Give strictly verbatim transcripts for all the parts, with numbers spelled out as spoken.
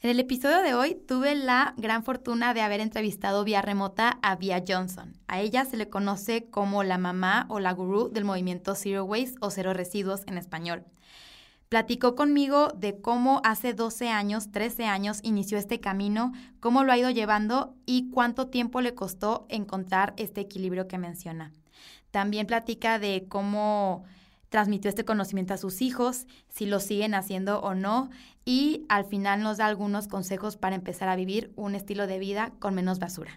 En el episodio de hoy tuve la gran fortuna de haber entrevistado vía remota a Via Johnson. A ella se le conoce como la mamá o la gurú del movimiento Zero Waste o Cero Residuos en español. Platicó conmigo de cómo hace doce años, trece años inició este camino, cómo lo ha ido llevando y cuánto tiempo le costó encontrar este equilibrio que menciona. También platica de cómo transmitió este conocimiento a sus hijos, si lo siguen haciendo o no, y al final nos da algunos consejos para empezar a vivir un estilo de vida con menos basura.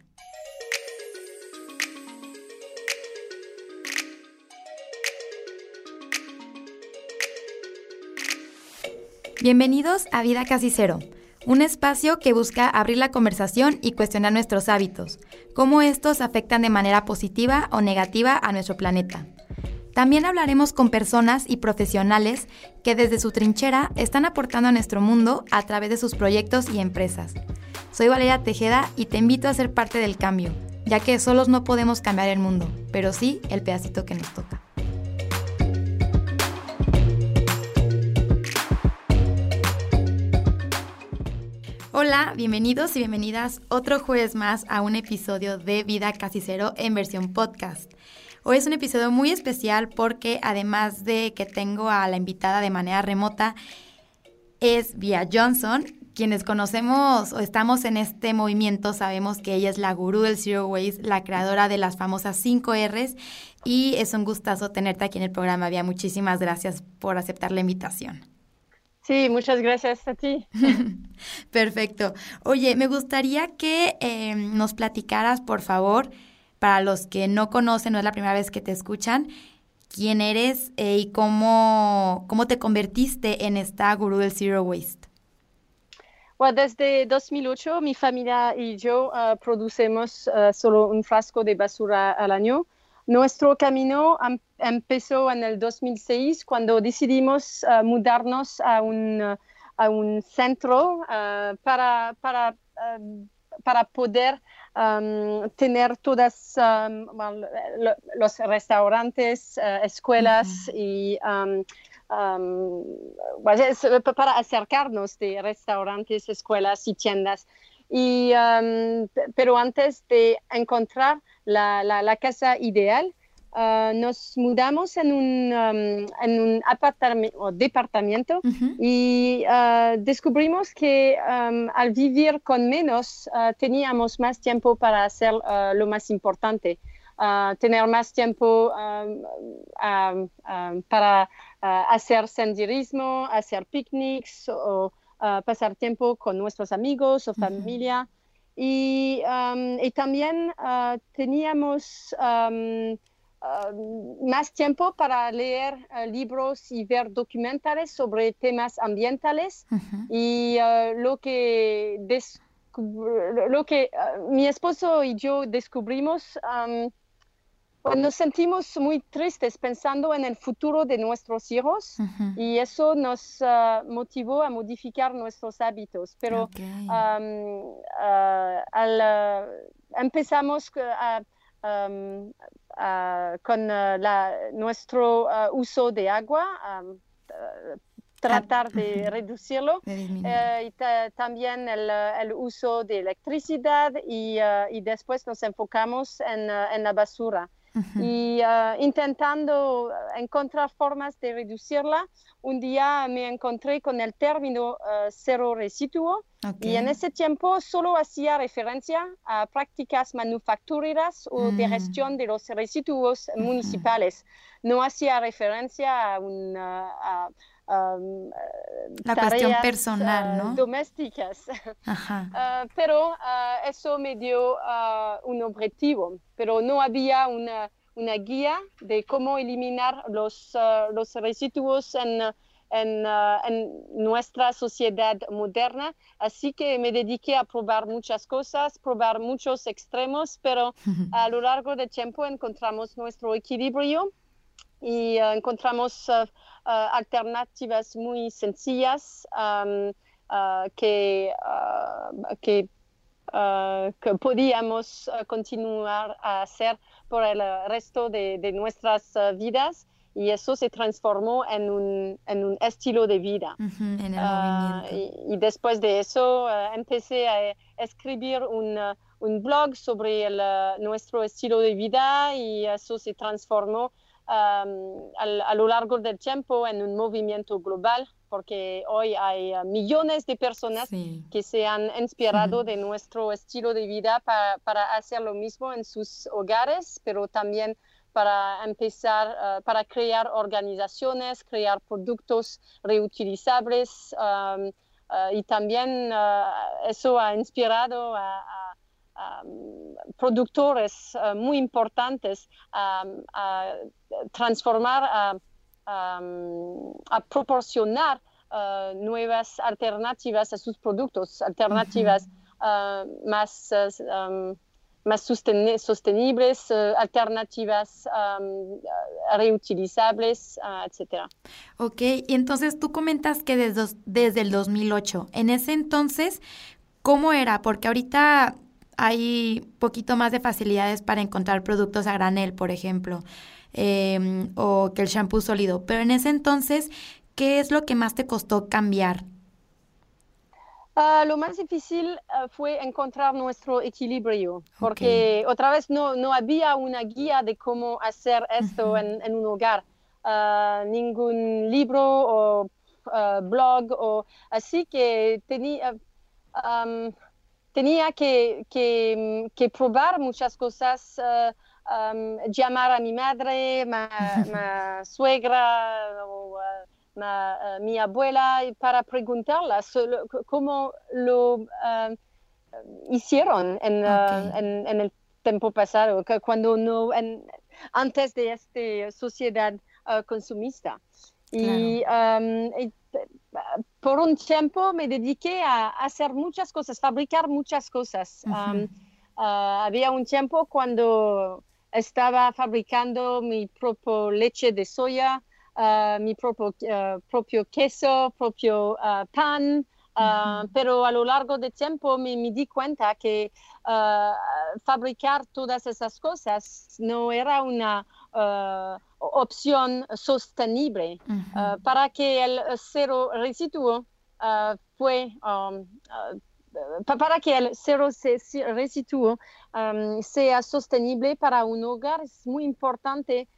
Bienvenidos a Vida Casi Cero, un espacio que busca abrir la conversación y cuestionar nuestros hábitos, cómo estos afectan de manera positiva o negativa a nuestro planeta. También hablaremos con personas y profesionales que desde su trinchera están aportando a nuestro mundo a través de sus proyectos y empresas. Soy Valeria Tejeda y te invito a ser parte del cambio, ya que solos no podemos cambiar el mundo, pero sí el pedacito que nos toca. Hola, bienvenidos y bienvenidas otro jueves más a un episodio de Vida Casi Cero en versión podcast. Hoy es un episodio muy especial porque además de que tengo a la invitada de manera remota, es Via Johnson. Quienes conocemos o estamos en este movimiento sabemos que ella es la gurú del Zero Waste, la creadora de las famosas cinco erres, y es un gustazo tenerte aquí en el programa, Via. Muchísimas gracias por aceptar la invitación. Sí, muchas gracias a ti. Perfecto. Oye, me gustaría que eh, nos platicaras, por favor, para los que no conocen, no es la primera vez que te escuchan, quién eres eh, y cómo, cómo te convertiste en esta gurú del Zero Waste. Bueno, desde dos mil ocho mi familia y yo uh, producemos uh, solo un frasco de basura al año. Nuestro camino am- empezó en el dos mil seis cuando decidimos uh, mudarnos a un, uh, a un centro uh, para, para, uh, para poder um, tener todas um, well, lo, los restaurantes, uh, escuelas uh-huh. y um, um, para acercarnos de restaurantes, escuelas y tiendas. Y, um, pero antes de encontrar la, la, la casa ideal, uh, nos mudamos en un, um, en un apartamento o departamento uh-huh. y uh, descubrimos que um, al vivir con menos uh, teníamos más tiempo para hacer uh, lo más importante, uh, tener más tiempo um, um, um, para uh, hacer senderismo, hacer picnics o Uh, pasar tiempo con nuestros amigos o familia. Uh-huh. Y, um, y también uh, teníamos um, uh, más tiempo para leer uh, libros y ver documentales sobre temas ambientales. Uh-huh. Y uh, lo que, descub- lo que uh, mi esposo y yo descubrimos um, Pues nos sentimos muy tristes pensando en el futuro de nuestros hijos uh-huh. y eso nos uh, motivó a modificar nuestros hábitos. Pero okay. um, uh, al, uh, empezamos a, um, uh, con uh, la, nuestro uh, uso de agua, um, uh, tratar de uh-huh. reducirlo, uh, y ta- también el, el uso de electricidad y, uh, y después nos enfocamos en, uh, en la basura. Uh-huh. Y uh, intentando encontrar formas de reducirla, un día me encontré con el término uh, cero residuo. Okay. Y en ese tiempo solo hacía referencia a prácticas manufactureras o mm. de gestión de los residuos uh-huh. municipales. No hacía referencia a una... A, Um, la tareas, cuestión personal, ¿no? Uh, domésticas. Ajá. Uh, pero uh, eso me dio uh, un objetivo, pero no había una, una guía de cómo eliminar los, uh, los residuos en, en, uh, en nuestra sociedad moderna. Así que me dediqué a probar muchas cosas, probar muchos extremos, pero a lo largo del tiempo encontramos nuestro equilibrio y uh, encontramos uh, uh, alternativas muy sencillas um, uh, que, uh, que, uh, que podíamos uh, continuar a hacer por el resto de, de nuestras uh, vidas. y eso se transformó en un, en un estilo de vida. Uh-huh, en el uh, movimiento. y, y después de eso uh, empecé a escribir un, uh, un blog sobre el, uh, nuestro estilo de vida y eso se transformó um, al, a lo largo del tiempo en un movimiento global, porque hoy hay uh, millones de personas sí. que se han inspirado uh-huh. de nuestro estilo de vida para, para hacer lo mismo en sus hogares, pero también para empezar, uh, para crear organizaciones, crear productos reutilizables um, uh, y también uh, eso ha inspirado a, a, a productores uh, muy importantes um, a transformar, a, um, a proporcionar uh, nuevas alternativas a sus productos, alternativas uh-huh. uh, más uh, um, más sosten- sostenibles, uh, alternativas um, reutilizables, uh, etcétera. Ok, y entonces tú comentas que desde, desde el dos mil ocho, en ese entonces, ¿cómo era? Porque ahorita hay poquito más de facilidades para encontrar productos a granel, por ejemplo, eh, o que el shampoo sólido, pero en ese entonces, ¿qué es lo que más te costó cambiar? Uh, lo más difícil uh, fue encontrar nuestro equilibrio, porque okay. otra vez no, no había una guía de cómo hacer esto uh-huh. en, en un hogar, uh, ningún libro o uh, blog, o, así que tenía, um, tenía que, que, que probar muchas cosas, uh, um, llamar a mi madre, ma, ma suegra, o, uh, Ma, uh, mi abuela para preguntarla solo, cómo lo uh, hicieron en, okay. uh, en, en el tiempo pasado, que cuando no, en, antes de esta sociedad uh, consumista. Y, claro. um, y por un tiempo me dediqué a hacer muchas cosas, fabricar muchas cosas. Uh-huh. um, uh, había un tiempo cuando estaba fabricando mi propia leche de soya, Uh, mi propio, uh, propio queso, propio uh, pan, uh, uh-huh. pero a lo largo del tiempo me, me di cuenta que uh, fabricar todas esas cosas no era una uh, opción sostenible. Uh-huh. uh, para que el cero residuo uh, fue um, uh, para que el cero residuo um, sea sostenible para un hogar es muy importante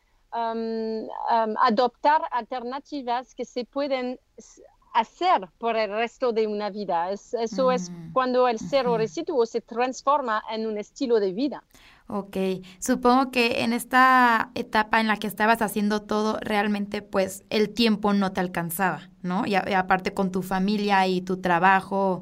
Um, um, adoptar alternativas que se pueden hacer por el resto de una vida. Es, eso mm. es cuando el cero uh-huh. residuo se transforma en un estilo de vida. Ok, supongo que en esta etapa en la que estabas haciendo todo, realmente pues el tiempo no te alcanzaba, ¿no? Y, a, y aparte con tu familia y tu trabajo,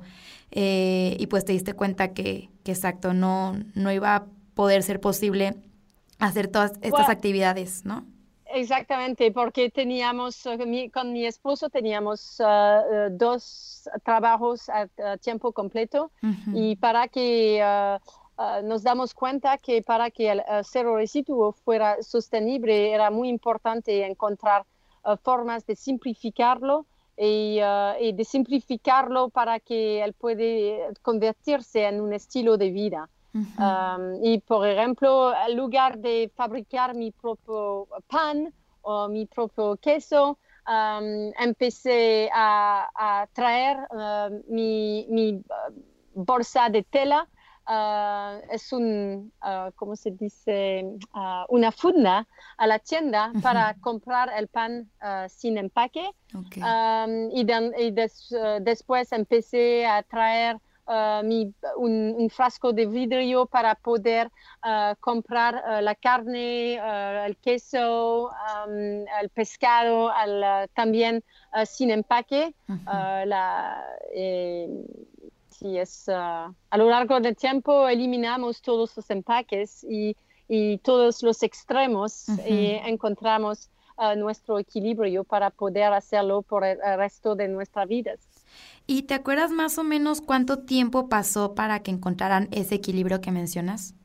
eh, y pues te diste cuenta que, que exacto, no, no iba a poder ser posible hacer todas estas well, actividades, ¿no? Exactamente, porque teníamos, uh, mi, con mi esposo teníamos uh, uh, dos trabajos a, a tiempo completo uh-huh. y para que uh, uh, nos damos cuenta que para que el uh, cero residuo fuera sostenible era muy importante encontrar uh, formas de simplificarlo y, uh, y de simplificarlo para que él puede convertirse en un estilo de vida. Uh-huh. Um, y por ejemplo, en lugar de fabricar mi propio pan o mi propio queso, um, empecé a, a traer uh, mi, mi bolsa de tela. Uh, es un, uh, ¿cómo se dice? Uh, una funda a la tienda uh-huh. para comprar el pan uh, sin empaque. Okay. Um, y, de, y des, uh, después empecé a traer Uh, mi, un, un frasco de vidrio para poder uh, comprar uh, la carne, uh, el queso, um, el pescado, el, uh, también uh, sin empaque. Uh-huh. uh, la, eh, sí es, uh, a lo largo del tiempo eliminamos todos los empaques y, y todos los extremos uh-huh. y encontramos uh, nuestro equilibrio para poder hacerlo por el, el resto de nuestras vidas. ¿Y te acuerdas más o menos cuánto tiempo pasó para que encontraran ese equilibrio que mencionas?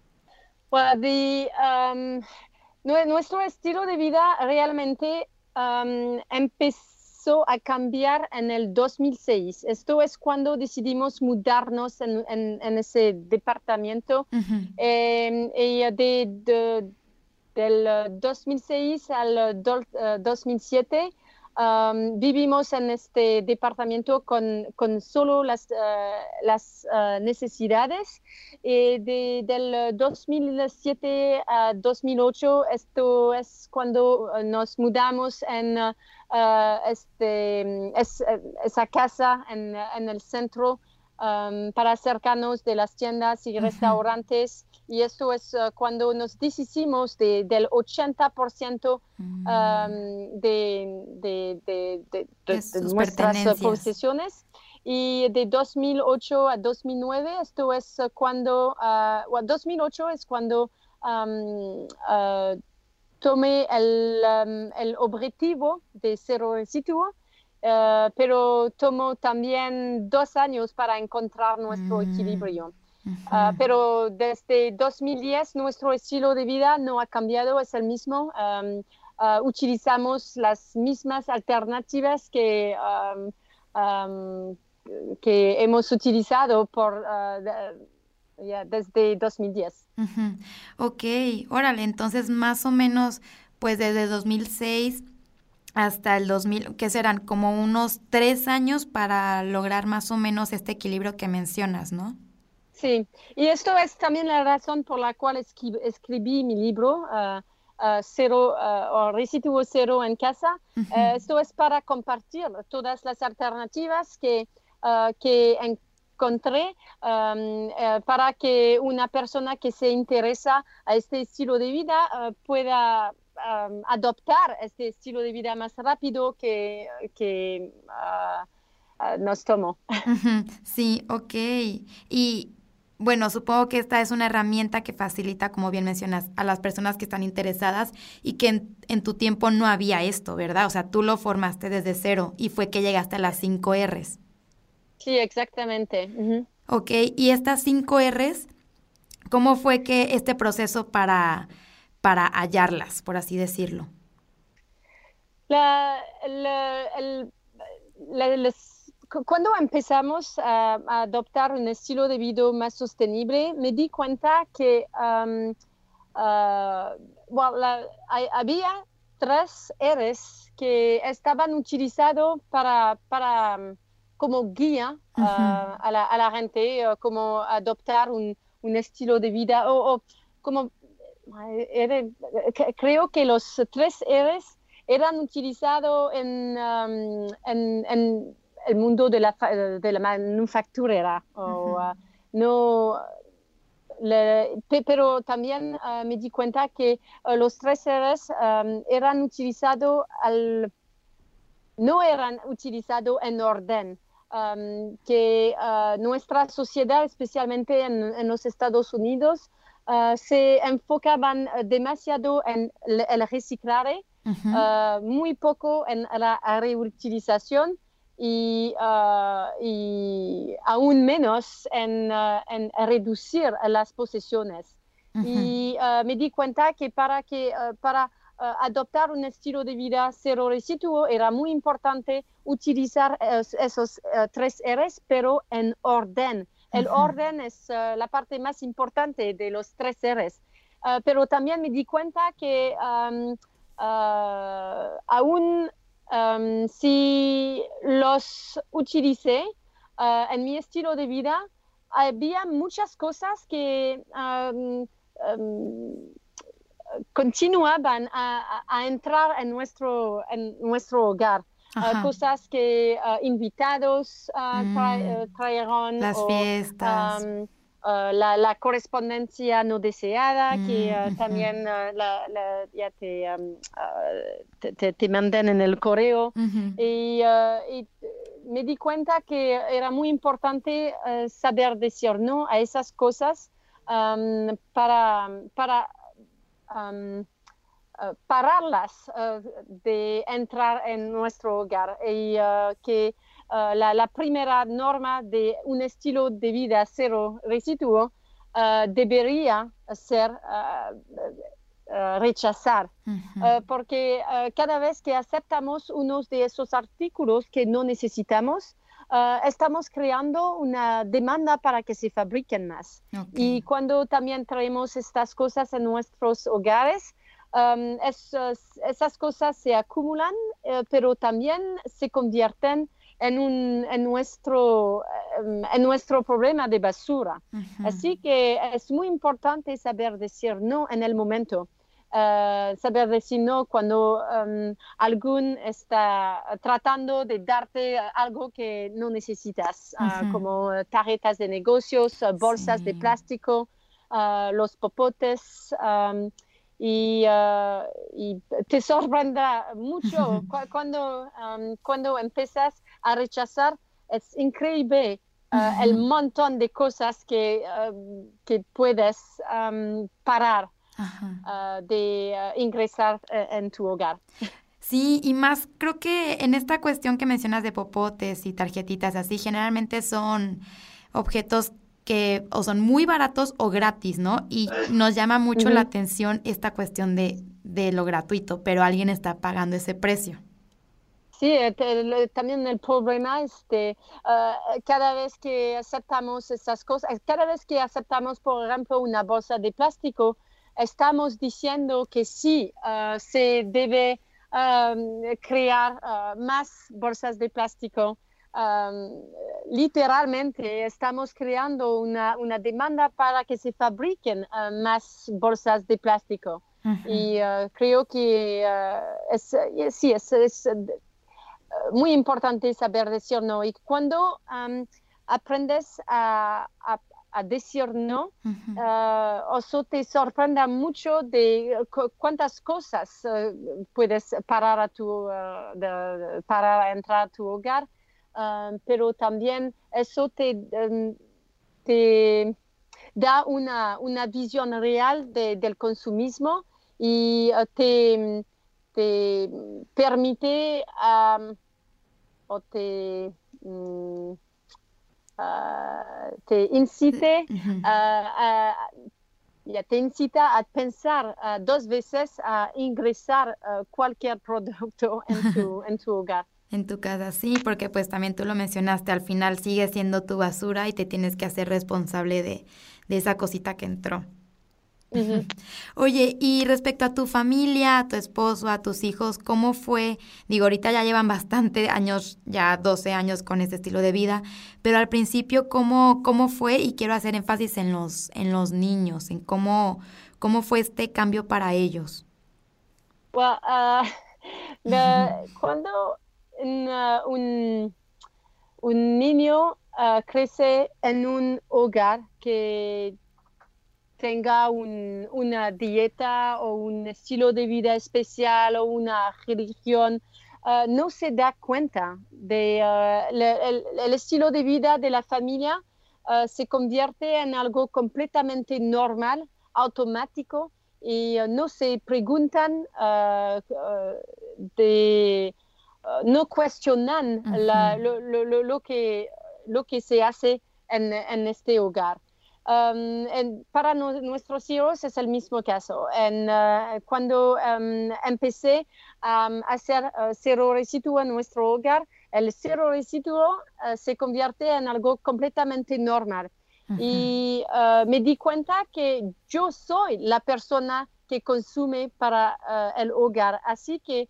Well, the, um, nuestro estilo de vida realmente um, empezó a cambiar en el dos mil seis. Esto es cuando decidimos mudarnos en, en, en ese departamento. Uh-huh. eh, y de, de, del uh, dos mil seis al do, uh, dos mil siete um, vivimos en este departamento con, con solo las, uh, las uh, necesidades. Y de, del dos mil siete a dos mil ocho, esto es cuando uh, nos mudamos en uh, uh, este, es, esa casa en, en el centro um, para acercarnos de las tiendas y restaurantes. Uh-huh. Y esto es uh, cuando nos deshicimos de, del ochenta por ciento um, de, de, de, de, de, de nuestras posesiones. Y de dos mil ocho a dos mil nueve, esto es uh, cuando, uh, well, dos mil ocho es cuando um, uh, tomé el, um, el objetivo de cero residuo, uh, pero tomó también dos años para encontrar nuestro mm. equilibrio. Uh-huh. Uh, pero desde dos mil diez nuestro estilo de vida no ha cambiado, es el mismo. Um, uh, utilizamos las mismas alternativas que, um, um, que hemos utilizado por, uh, de, yeah, desde dos mil diez. Uh-huh. Ok, órale, entonces más o menos pues desde dos mil seis hasta el dos mil, ¿qué serán? Como unos tres años para lograr más o menos este equilibrio que mencionas, ¿no? Sí, y esto es también la razón por la cual escribí, escribí mi libro, uh, uh, cero, uh, o Residuo Cero en Casa. Uh-huh. Uh, esto es para compartir todas las alternativas que, uh, que encontré um, uh, para que una persona que se interesa a este estilo de vida uh, pueda um, adoptar este estilo de vida más rápido que, que uh, uh, nos tomó. Uh-huh. Sí, ok. Y bueno, supongo que esta es una herramienta que facilita, como bien mencionas, a las personas que están interesadas y que en, en tu tiempo no había esto, ¿verdad? O sea, tú lo formaste desde cero y fue que llegaste a las cinco R's. Sí, exactamente. Uh-huh. Ok, y estas cinco R's, ¿cómo fue que este proceso para, para hallarlas, por así decirlo? La, la, el, la, las Cuando empezamos a, a adoptar un estilo de vida más sostenible, me di cuenta que um, uh, well, la, hay, había tres R's que estaban utilizados para, para, um, como guía uh, uh-huh. a, la, a la gente, uh, como adoptar un, un estilo de vida, o, o como, era, creo que los tres R's eran utilizados en, um, en, en el mundo de la, de la manufacturera. Uh-huh. uh, no, le, pero también uh, me di cuenta que uh, los tres R's um, eran utilizados al, no eran utilizados en orden. Um, que uh, nuestra sociedad, especialmente en, en los Estados Unidos, uh, se enfocaban demasiado en el, el reciclaje, uh-huh. uh, muy poco en la reutilización. Y, uh, y aún menos en, uh, en reducir las posesiones. Uh-huh. Y uh, me di cuenta que para, que, uh, para uh, adoptar un estilo de vida cero residuo era muy importante utilizar uh, esos uh, tres R's, pero en orden. El uh-huh. orden es uh, la parte más importante de los tres R's. Uh, pero también me di cuenta que um, uh, aún Um, si los utilicé uh, en mi estilo de vida, había muchas cosas que um, um, continuaban a, a entrar en nuestro, en nuestro hogar. Uh, cosas que uh, invitados uh, mm. tra- uh, trajeron. Las o, fiestas. Um, Uh, la, la correspondencia no deseada, mm, que uh, uh-huh. también uh, la, la, ya te, um, uh, te, te, te mandan en el correo. Uh-huh. Y, uh, y me di cuenta que era muy importante uh, saber decir no a esas cosas um, para, para um, uh, pararlas uh, de entrar en nuestro hogar. Y uh, que Uh, la, la primera norma de un estilo de vida cero residuo uh, debería ser uh, uh, rechazar, uh-huh. uh, porque uh, cada vez que aceptamos unos de esos artículos que no necesitamos, uh, estamos creando una demanda para que se fabriquen más. Okay. Y cuando también traemos estas cosas en nuestros hogares, um, es, esas cosas se acumulan, uh, pero también se convierten en, un, en, nuestro, um, en nuestro problema de basura. Uh-huh. Así que es muy importante saber decir no en el momento. Uh, saber decir no cuando um, alguien está tratando de darte algo que no necesitas, uh-huh. uh, como tarjetas de negocios, uh, bolsas sí. de plástico, uh, los popotes, um, y, uh, y te sorprenderá mucho cu- cuando, um, cuando empiezas a rechazar. Es increíble uh, uh-huh. el montón de cosas que, uh, que puedes um, parar. Uh, de uh, ingresar uh, en tu hogar. Sí, y más creo que en esta cuestión que mencionas de popotes y tarjetitas así, generalmente son objetos que o son muy baratos o gratis, ¿no? Y nos llama mucho uh-huh. la atención esta cuestión de, de lo gratuito, pero alguien está pagando ese precio. Sí, te, también el problema es que uh, cada vez que aceptamos esas cosas, cada vez que aceptamos, por ejemplo, una bolsa de plástico, estamos diciendo que sí, uh, se debe um, crear uh, más bolsas de plástico. Um, literalmente estamos creando una, una demanda para que se fabriquen uh, más bolsas de plástico. Uh-huh. Y uh, creo que uh, es, sí, es, es uh, muy importante saber decir no. Y cuando um, aprendes a, a a decir no, uh-huh. uh, eso te sorprende mucho de cu- cuántas cosas uh, puedes parar a tu, uh, de, de, para entrar a tu hogar, uh, pero también eso te, um, te da una, una visión real de, del consumismo y uh, te, te permite um, o te... Um, Uh, te incite uh-huh. a, a, ya te incita a pensar uh, dos veces a ingresar uh, cualquier producto en tu, en tu hogar. En tu casa, sí, porque pues también tú lo mencionaste, al final sigue siendo tu basura y te tienes que hacer responsable de, de esa cosita que entró. Uh-huh. Oye, y respecto a tu familia, a tu esposo, a tus hijos, ¿cómo fue? Digo, ahorita ya llevan bastante años, ya doce años con este estilo de vida, pero al principio, ¿cómo, cómo fue? Y quiero hacer énfasis en los, en los niños, en cómo, cómo fue este cambio para ellos. Well, uh, the, cuando uh, un, un niño uh, crece en un hogar que tenga un, una dieta o un estilo de vida especial o una religión, uh, no se da cuenta de uh, le, el, el estilo de vida de la familia. Uh, se convierte en algo completamente normal, automático, y uh, no se preguntan, uh, uh, de, uh, no cuestionan uh-huh. la, lo, lo, lo, que, lo que se hace en, en este hogar. Um, en, para no, nuestros hijos es el mismo caso. En, uh, cuando um, empecé um, a hacer uh, cero residuo en nuestro hogar, el cero residuo uh, se convierte en algo completamente normal. Uh-huh. Y uh, me di cuenta que yo soy la persona que consume para uh, el hogar. Así que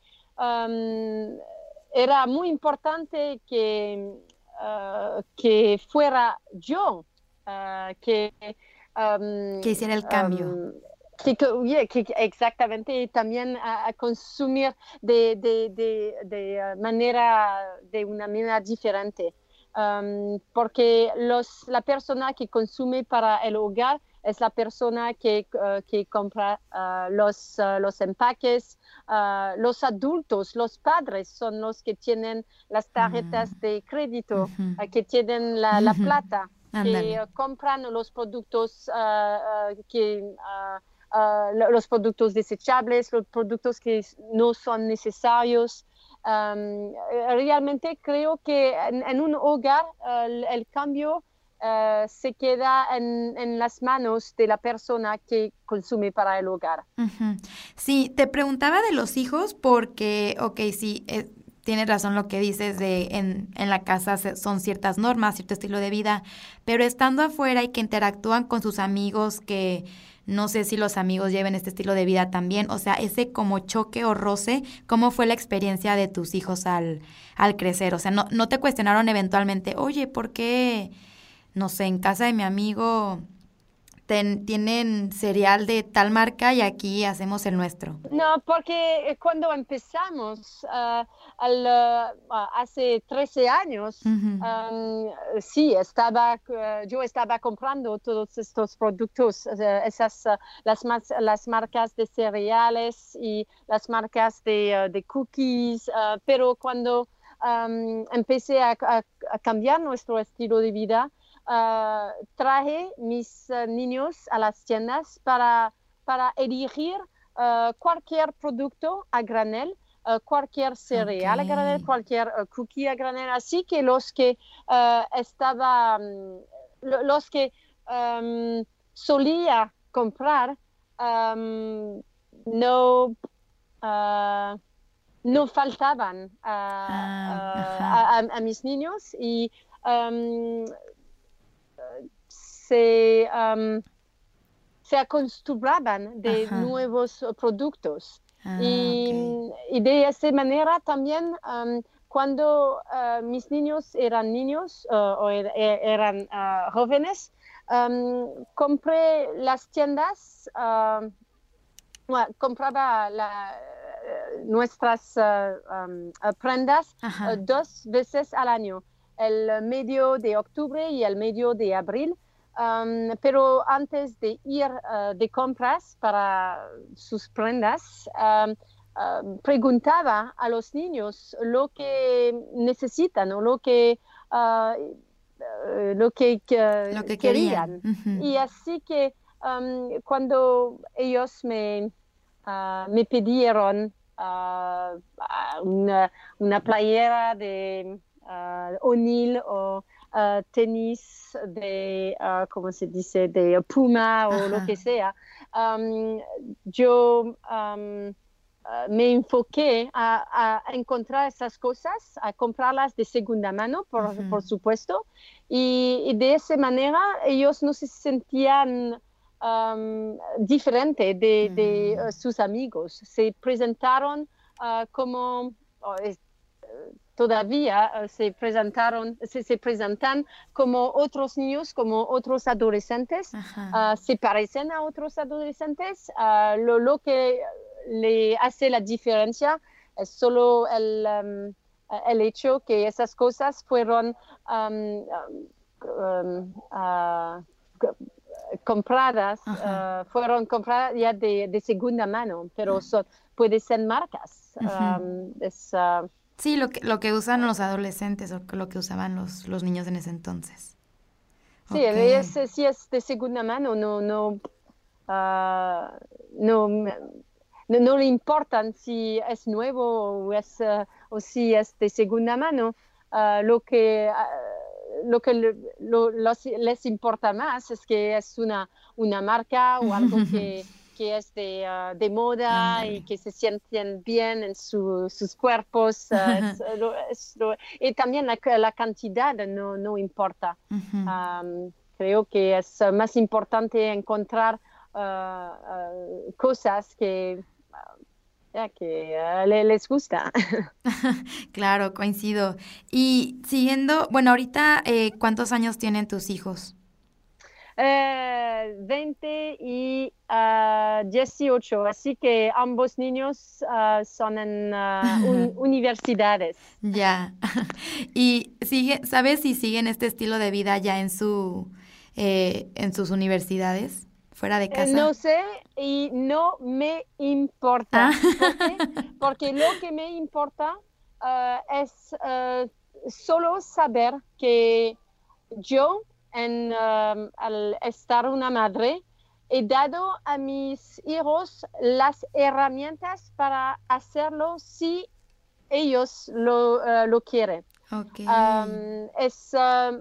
um, era muy importante que, uh, que fuera yo Uh, que, um, que hiciera el cambio. Um, que, que, yeah, que exactamente, también a, a consumir de, de, de, de, manera, de una manera diferente. Um, porque los, la persona que consume para el hogar es la persona que, uh, que compra uh, los, uh, los empaques. Uh, los adultos, los padres son los que tienen las tarjetas uh-huh. de crédito, uh-huh. uh, que tienen la, la plata. Que uh, compran los productos uh, uh, que uh, uh, los productos desechables, los productos que no son necesarios. Um, realmente creo que en, en un hogar uh, el, el cambio uh, se queda en, en las manos de la persona que consume para el hogar. Uh-huh. Sí, te preguntaba de los hijos porque, ok, sí, eh, tienes razón lo que dices de en, en la casa son ciertas normas, cierto estilo de vida, pero estando afuera y que interactúan con sus amigos, que no sé si los amigos lleven este estilo de vida también, o sea, ese como choque o roce, ¿cómo fue la experiencia de tus hijos al, al crecer? O sea, no, no te cuestionaron eventualmente, oye, ¿por qué, no sé, en casa de mi amigo ten, tienen cereal de tal marca y aquí hacemos el nuestro? No, porque cuando empezamos, uh, al, uh, hace trece años, Uh-huh. um, sí, estaba, uh, yo estaba comprando todos estos productos, uh, esas, uh, las, las marcas de cereales y las marcas de, uh, de cookies, uh, pero cuando um, empecé a, a, a cambiar nuestro estilo de vida, uh, traje mis uh, niños a las tiendas para, para elegir Uh, cualquier producto a granel, uh, cualquier cereal Okay. a granel, cualquier uh, cookie a granel. Así que los que uh, estaba, um, los que um, solía comprar um, no, uh, no faltaban a, Ah, a, a, a mis niños y um, se... Um, se acostumbraban de ajá. nuevos productos. Ah, Y, ok. y de esa manera también, um, cuando uh, mis niños eran niños uh, o er, eran uh, jóvenes, um, compré las tiendas, uh, bueno, compraba la, nuestras uh, um, prendas uh, dos veces al año, el medio de octubre y el medio de abril. Um, pero antes de ir uh, de compras para sus prendas, um, uh, preguntaba a los niños lo que necesitan o lo que, uh, uh, lo que, uh, Lo que querían. querían. Uh-huh. Y así que um, cuando ellos me, uh, me pidieron uh, una, una playera de uh, O'Neill o Uh, tenis de, uh, ¿cómo se dice?, de Puma o Ajá. lo que sea, um, yo um, uh, me enfoqué a, a encontrar esas cosas, a comprarlas de segunda mano, por, Uh-huh. por supuesto, y, y de esa manera ellos no se sentían um, diferentes de, de uh, sus amigos, se presentaron uh, como... Oh, es, todavía uh, se presentaron, se, se presentan como otros niños, como otros adolescentes, uh, se parecen a otros adolescentes. Uh, lo, lo que le hace la diferencia es solo el, um, el hecho que esas cosas fueron um, um, uh, compradas, uh, fueron compradas ya de, de segunda mano, pero son, pueden ser marcas. Uh-huh. Um, es, uh, Sí, lo que, lo que usan los adolescentes o lo que usaban los, los niños en ese entonces. Sí, Okay. es, si es de segunda mano, no, no, uh, no, no, no le importan si es nuevo o, es, uh, o si es de segunda mano. Uh, lo que, uh, lo que lo, los, les importa más es que es una, una marca o algo que... que es de, uh, de moda. Andale. Y que se sienten bien en su, sus cuerpos. Uh, es, lo, es lo, y también la, la cantidad no, no importa. Uh-huh. Um, creo que es más importante encontrar uh, uh, cosas que, uh, yeah, que uh, le, les gusta. Claro, coincido. Y siguiendo, bueno, ahorita, eh, ¿cuántos años tienen tus hijos? Eh, veinte y uh, dieciocho, así que ambos niños uh, son en uh, un, universidades. Ya. ¿Y sigue, sabes si siguen este estilo de vida ya en su eh, en sus universidades, fuera de casa? Eh, no sé y no me importa. Ah. ¿Por qué? Porque lo que me importa uh, es uh, solo saber que yo, En, um, al estar una madre, he dado a mis hijos las herramientas para hacerlo si ellos lo, uh, lo quieren. Okay. Um, es, um,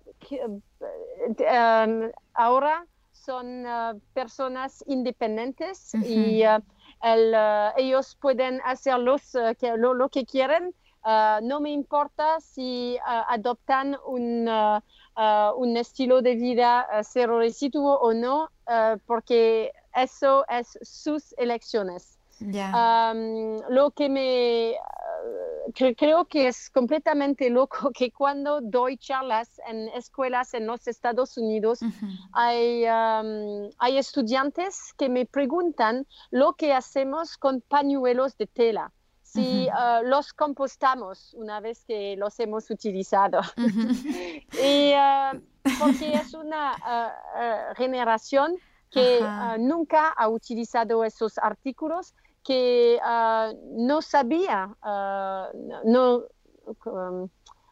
um, ahora son uh, personas independientes. Uh-huh. Y uh, el, uh, ellos pueden hacer los, uh, que, lo, lo que quieren Uh, no me importa si uh, adoptan un, uh, uh, un estilo de vida uh, cero residuo o no, uh, porque eso es sus elecciones. Ya. Um, lo que me uh, cre- creo que es completamente loco que cuando doy charlas en escuelas en los Estados Unidos, Ujú. hay, um, hay estudiantes que me preguntan lo que hacemos con pañuelos de tela. Si Ujú. uh, los compostamos una vez que los hemos utilizado. Ujú. Y uh, porque es una uh, uh, generación que uh, Ajá. nunca ha utilizado esos artículos, que uh, no sabía, uh, no, um,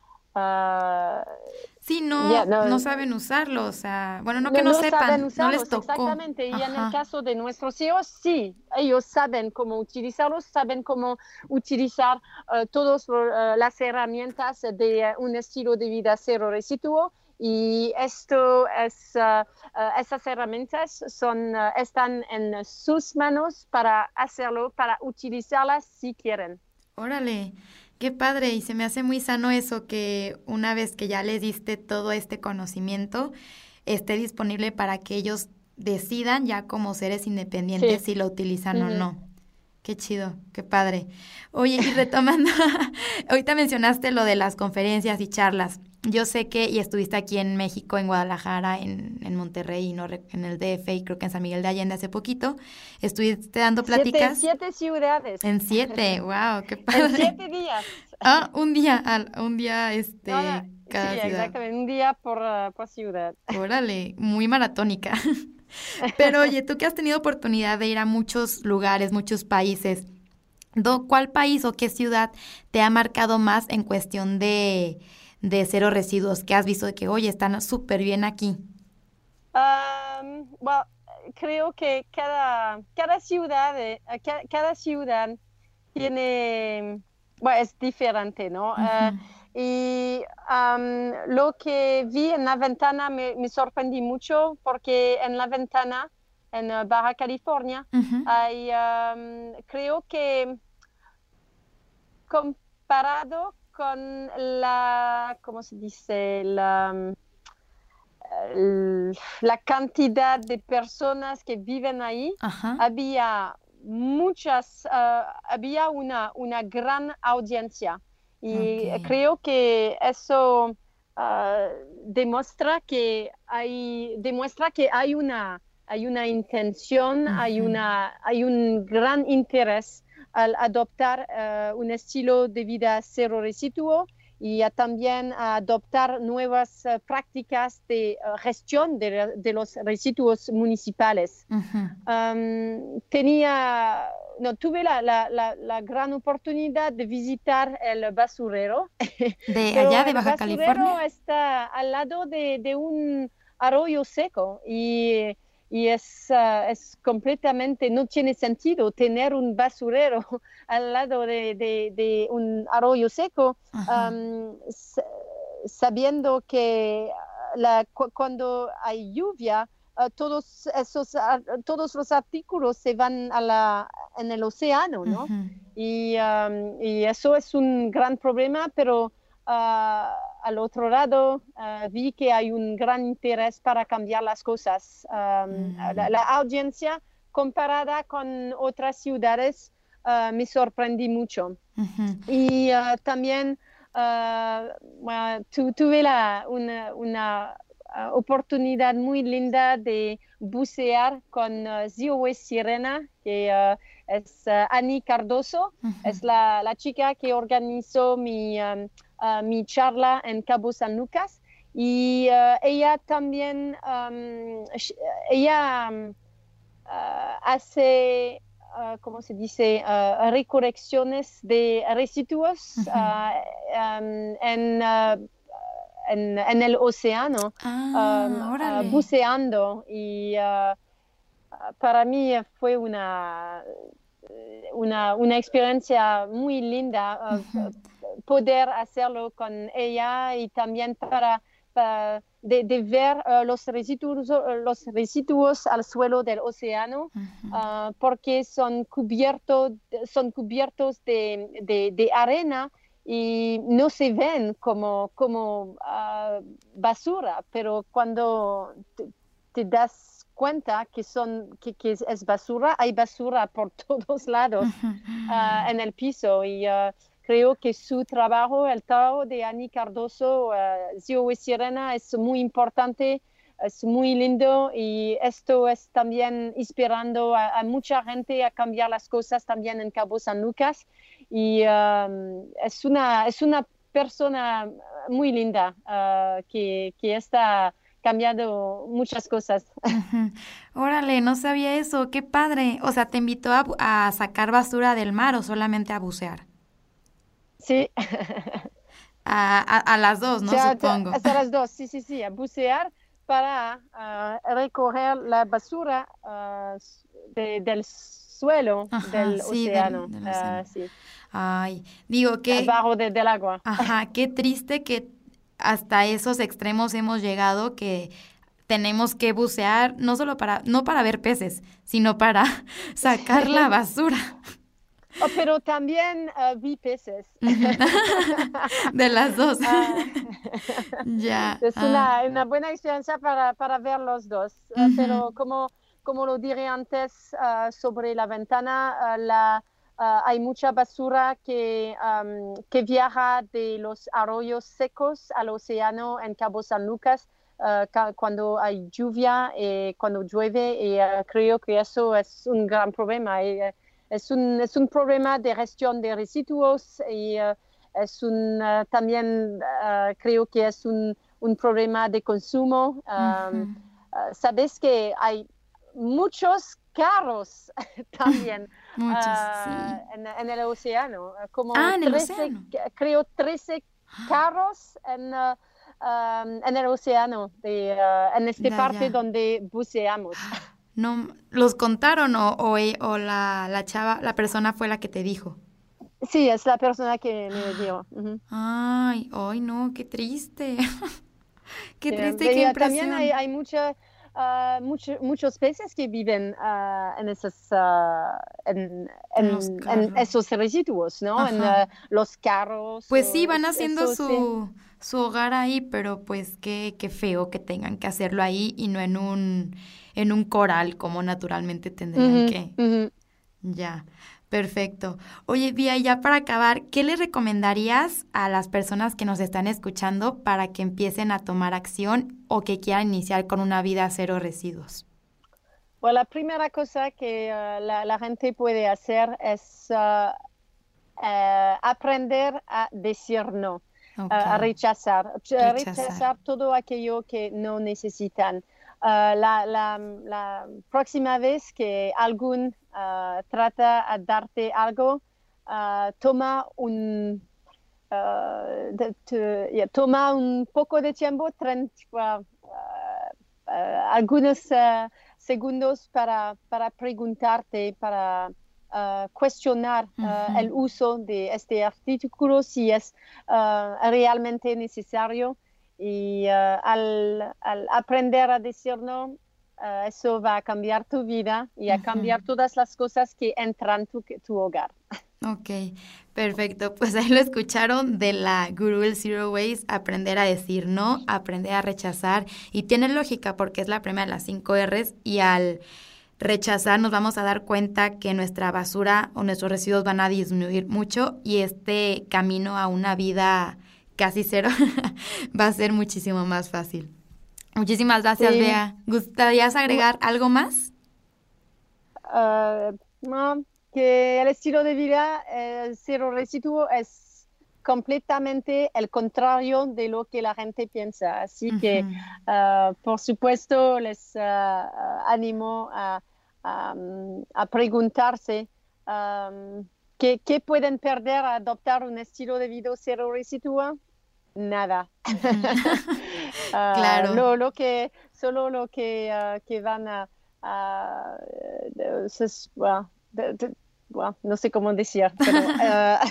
uh, Sí, yeah, no, no no, saben usarlo, o sea, bueno, no que no, no no saben sepan, no les usarlos tocó. exactamente. Y en el Ajá. caso de nuestros hijos, sí, ellos saben cómo utilizarlos, saben cómo utilizar uh, todas uh, las herramientas de uh, un estilo de vida cero residuo. Y esto es, uh, uh, esas herramientas son, uh, están en sus manos para hacerlo, para utilizarlas si quieren. Órale, qué padre, y se me hace muy sano eso que una vez que ya les diste todo este conocimiento, esté disponible para que ellos decidan ya como seres independientes Sí. si lo utilizan o Ujú. no. Qué chido, qué padre. Oye, y retomando, ahorita mencionaste lo de las conferencias y charlas. Yo sé que, y estuviste aquí en México, en Guadalajara, en, en Monterrey, y no re- en el D F y creo que en San Miguel de Allende hace poquito. Estuviste dando Siete, pláticas siete ciudades en siete, wow, qué en padre. siete días. Ah, un día, al- un día, No, no, este, sí, cada ciudad. exactamente, un día por, uh, por ciudad. Órale, muy maratónica. Pero oye, tú que has tenido oportunidad de ir a muchos lugares, muchos países, Do- ¿cuál país o qué ciudad te ha marcado más en cuestión de, de cero residuos? Que has visto de que, oye, están súper bien aquí. Um, well, creo que cada, cada ciudad, eh, ca- cada ciudad tiene, bueno, es diferente, ¿no? Ujú, Uh, y um, lo que vi en la ventana me, me sorprendí mucho porque en la ventana, en uh, Baja California, ujú, hay, um, creo que comparado con la, ¿cómo se dice? La, la cantidad de personas que viven ahí, ajá, había muchas, uh, había una, una gran audiencia. ok. Y creo que eso uh, demuestra que hay, demuestra que hay una, hay una intención, hay, Ujú, una, hay un gran interés al adoptar uh, un estilo de vida cero residuo y a también a adoptar nuevas uh, prácticas de uh, gestión de, de, los residuos municipales. ujú. Um, tenía, no, tuve la, la, la, la, gran oportunidad de visitar el basurero, ¿De allá, pero de el Baja basurero California? está al lado de, de un arroyo seco y, y es, uh, es completamente, no tiene sentido tener un basurero al lado de, de, de un arroyo seco, Ajá, um, sabiendo que la, cu cuando hay lluvia, uh, todos, esos, uh, todos los artículos se van a la, en el océano, ¿no? ujú, Y, um, y eso es un gran problema, pero uh, al otro lado uh, vi que hay un gran interés para cambiar las cosas. Um, la, mm, la audiencia comparada con otras ciudades uh, me sorprendí mucho. ujú, Y uh, también uh, bueno, tu, tuve la, una, una uh, oportunidad muy linda de bucear con uh, Zero Waste Sirena, que uh, es uh, Ani Cardoso, ujú. es la, la chica que organizó mi, um, uh, mi charla en Cabo San Lucas. Y uh, ella también, um, ella um, uh, hace uh, ¿cómo se dice? Uh, recolecciones de residuos Ujú. uh, um, en, uh, en, en, el océano, um, Ah, uh, órale. buceando. Y uh, para mí fue una, una, una experiencia muy linda Ujú, uh, poder hacerlo con ella y también para, para de, de, ver uh, los, residuos, los residuos al suelo del océano ujú, uh, porque son, cubierto, son cubiertos de, de, de arena y no se ven como, como uh, basura, pero cuando te, te das cuenta que, son, que, que es basura, hay basura por todos lados uh, en el piso. Y uh, creo que su trabajo, el trabajo de Annie Cardoso, uh, Zero Waste Sirena, es muy importante, es muy lindo, y esto es también inspirando a, a mucha gente a cambiar las cosas también en Cabo San Lucas. Y um, es, una, es una persona muy linda uh, que, que está cambiando muchas cosas. Uh-huh. Órale, no sabía eso, qué padre. O sea, ¿te invitó a, a sacar basura del mar o solamente a bucear? Sí. A, a, a las dos, ¿no? O sea, Supongo. hasta las dos, sí, sí, sí, a bucear para uh, recoger la basura uh, de, del suelo. Ajá, del sí, océano. del, del océano. Uh, sí. Ay, digo que... Abajo de, del agua. Ajá, qué triste que hasta esos extremos hemos llegado, que tenemos que bucear no solo para, no para ver peces, sino para sacar la basura. Oh, pero también uh, vi peces. De las dos. Uh, ya. Es ah. una, una buena experiencia para, para ver los dos. Uh, Uh-huh. Pero como, como lo diré antes, uh, sobre la ventana, uh, la, uh, hay mucha basura que, um, que viaja de los arroyos secos al océano en Cabo San Lucas. Uh, ca- cuando hay lluvia, eh, cuando llueve, y uh, creo que eso es un gran problema. Y, uh, Es un, es un problema de gestión de residuos, y uh, es un, uh, también uh, creo que es un, un problema de consumo. Um, Uh-huh. uh, Sabes que hay muchos carros también Muchos, uh, sí. en, en el océano, como Ah, en el trece, océano. creo trece carros en, uh, um, en el océano, de, uh, en esta Ya, parte ya. donde buceamos. No, ¿los contaron o, o, e- o la, la chava, la persona fue la que te dijo? Sí, es la persona que me dio. Uh-huh. Ay, ay, no, qué triste. Qué Sí, triste, qué pero también hay, impresión. hay mucha, uh, mucho- muchos peces que viven uh, en, esos, uh, en, En los en, en carros. esos residuos, ¿no? En Ajá. uh, los carros. Pues O sí, van es- haciendo eso sí. su, su hogar ahí, pero pues qué, qué feo que tengan que hacerlo ahí y no en un, en un coral como naturalmente tendrían Ujú, que. ujú. Ya, perfecto. Oye, Vía, y ya para acabar, ¿qué le recomendarías a las personas que nos están escuchando para que empiecen a tomar acción o que quieran iniciar con una vida cero residuos? Bueno, la primera cosa que uh, la, la gente puede hacer es uh, uh, aprender a decir no, uh, Ok, a rechazar, a rechazar. rechazar todo aquello que no necesitan. Uh, la, la, la próxima vez que algún uh, trata a darte algo, uh, toma un uh, de, te, yeah, toma un poco de tiempo, treinta, uh, uh, algunos uh, segundos para, para preguntarte, para uh, cuestionar uh, Ujú. el uso de este artículo, si es uh, realmente necesario. Y uh, al, al aprender a decir no, uh, eso va a cambiar tu vida y a Ujú. cambiar todas las cosas que entran tu, tu hogar. Ok, perfecto. Pues ahí lo escucharon de la gurú del Zero Waste, aprender a decir no, aprender a rechazar. Y tiene lógica porque es la primera de las cinco R's, y al rechazar nos vamos a dar cuenta que nuestra basura o nuestros residuos van a disminuir mucho, y este camino a una vida casi cero va a ser muchísimo más fácil. Muchísimas gracias, Sí. Bea. ¿Gustarías agregar algo más? Uh, no, que el estilo de vida eh, cero residuo es completamente el contrario de lo que la gente piensa. Así que, Ujú. uh, por supuesto, les uh, animo a, a, a preguntarse um, ¿qué, qué pueden perder a adoptar un estilo de vida cero residuo? Nada. Uh, Claro. lo, lo que, solo lo que, uh, que van a Uh, de, es, well, de, de, well, no sé cómo decir, pero uh,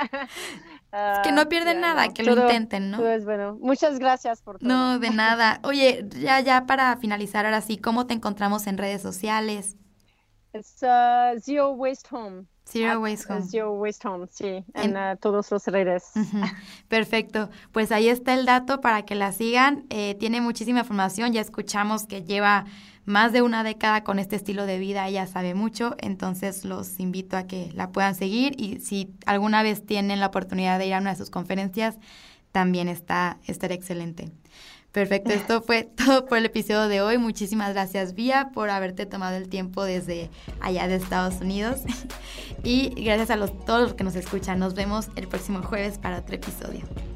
Es que no uh, pierden yeah, nada, no, que lo todo, intenten, todo ¿no? es bueno. Muchas gracias por todo. No, de nada. Oye, ya, ya para finalizar ahora sí, ¿cómo te encontramos en redes sociales? Es uh, Zero Waste Home. Zero Waste Home. Zero Waste Home, sí, en, en uh, todas las redes. Uh-huh. Perfecto, pues ahí está el dato para que la sigan. Eh, tiene muchísima información, ya escuchamos que lleva más de una década con este estilo de vida, ella sabe mucho, entonces los invito a que la puedan seguir y si alguna vez tienen la oportunidad de ir a una de sus conferencias, también está, estará excelente. Perfecto, esto fue todo por el episodio de hoy. Muchísimas gracias, Vía, por haberte tomado el tiempo desde allá de Estados Unidos. Y gracias a los, todos los que nos escuchan. Nos vemos el próximo jueves para otro episodio.